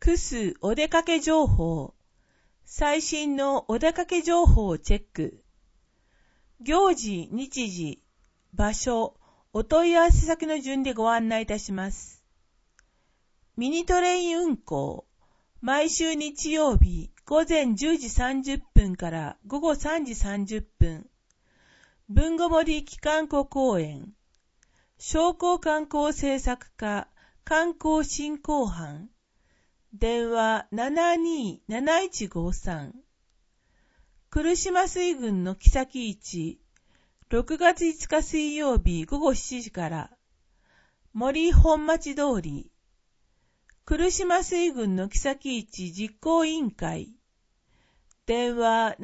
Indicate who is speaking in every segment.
Speaker 1: クスお出かけ情報。最新のお出かけ情報をチェック。行事、日時、場所、お問い合わせ先の順でご案内いたします。ミニトレイン運行。毎週日曜日午前10時30分から午後3時30分。豊後森機関湖公園。商工観光政策課観光振興班。電話 727153。来島水郡の木崎市。6月5日水曜日午後7時から。森本町通り。来島水郡の木崎市実行委員会。電話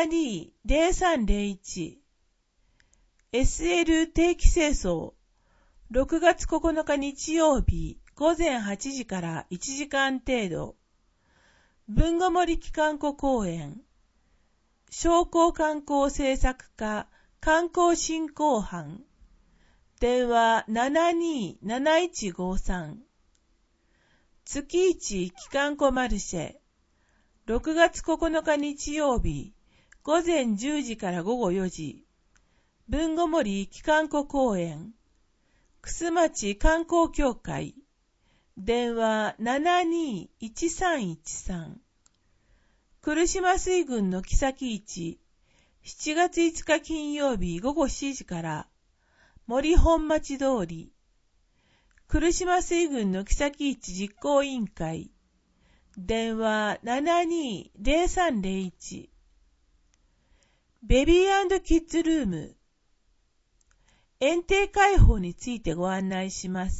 Speaker 1: 720301。SL 定期清掃。6月9日日曜日午前8時から1時間程度。豊後森機関湖公園。商工観光政策課観光振興班。電話 727153。月一機関湖マルシェ。6月9日日曜日午前10時から午後4時。豊後森機関湖公園。楠町観光協会。電話 721313。来島水郡の木崎市。7月5日金曜日午後7時から。森本町通り。来島水郡の木崎市実行委員会。電話 720301。ベビー&キッズルーム。園庭開放についてご案内します。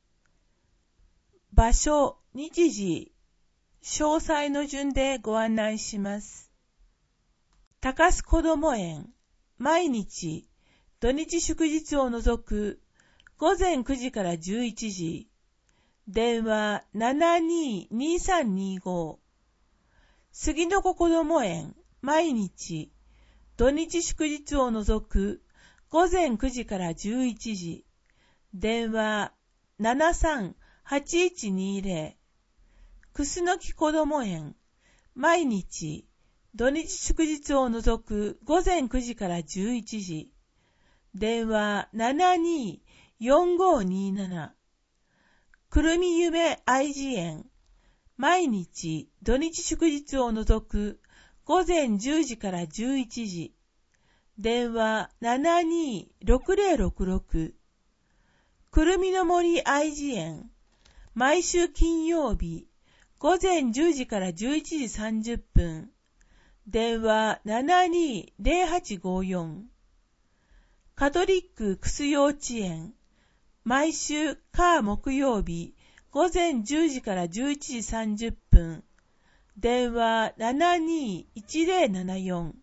Speaker 1: 場所、日時、詳細の順でご案内します。高須こども園、毎日、土日祝日を除く、午前9時から11時、電話 722325。杉の子こども園、毎日、土日祝日を除く、午前9時から11時、電話 738120。くすのきこども園、毎日、土日祝日を除く午前9時から11時、電話 724527。くるみゆめ愛知園、毎日、土日祝日を除く午前10時から11時、電話 726066。くるみの森愛知園、毎週金曜日、午前10時から11時30分、電話 720854。カトリッククス幼稚園、毎週火木曜日、午前10時から11時30分、電話 721074。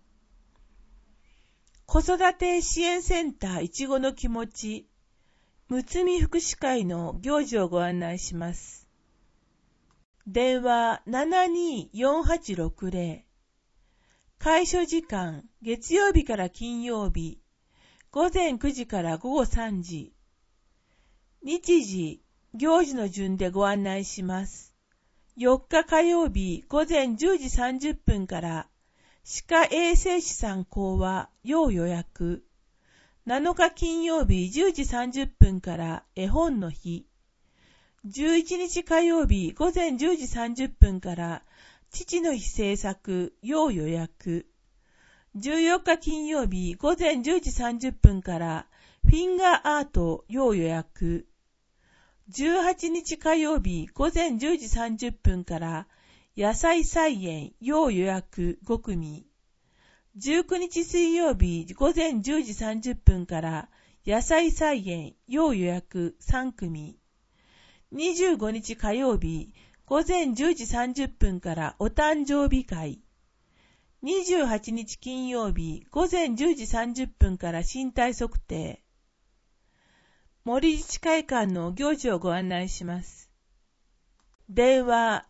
Speaker 1: 子育て支援センターいちごの気持ち、むつみ福祉会の行事をご案内します。電話 724860。開所時間、月曜日から金曜日、午前9時から午後3時。日時、行事の順でご案内します。4日火曜日午前10時30分から、歯科衛生士さん講話要予約。7日金曜日10時30分から絵本の日。11日火曜日午前10時30分から父の日制作要予約。14日金曜日午前10時30分からフィンガーアート要予約。18日火曜日午前10時30分から野菜菜園要予約5組。19日水曜日午前10時30分から野菜菜園要予約3組。25日火曜日午前10時30分からお誕生日会。28日金曜日午前10時30分から身体測定。森自治会館の行事をご案内します。電話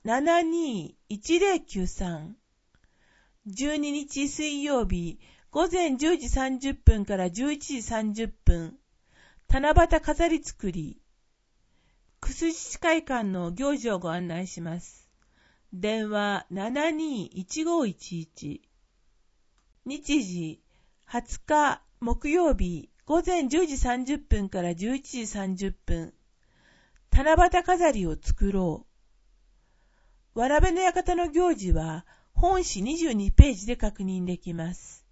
Speaker 1: 721093。12日水曜日午前10時30分から11時30分。七夕飾り作り。 薬自治会館の行事をご案内します。電話 72-1511。日時20日木曜日午前10時30分から11時30分。七夕飾りを作ろう。わらべの館の行事は本誌22ページで確認できます。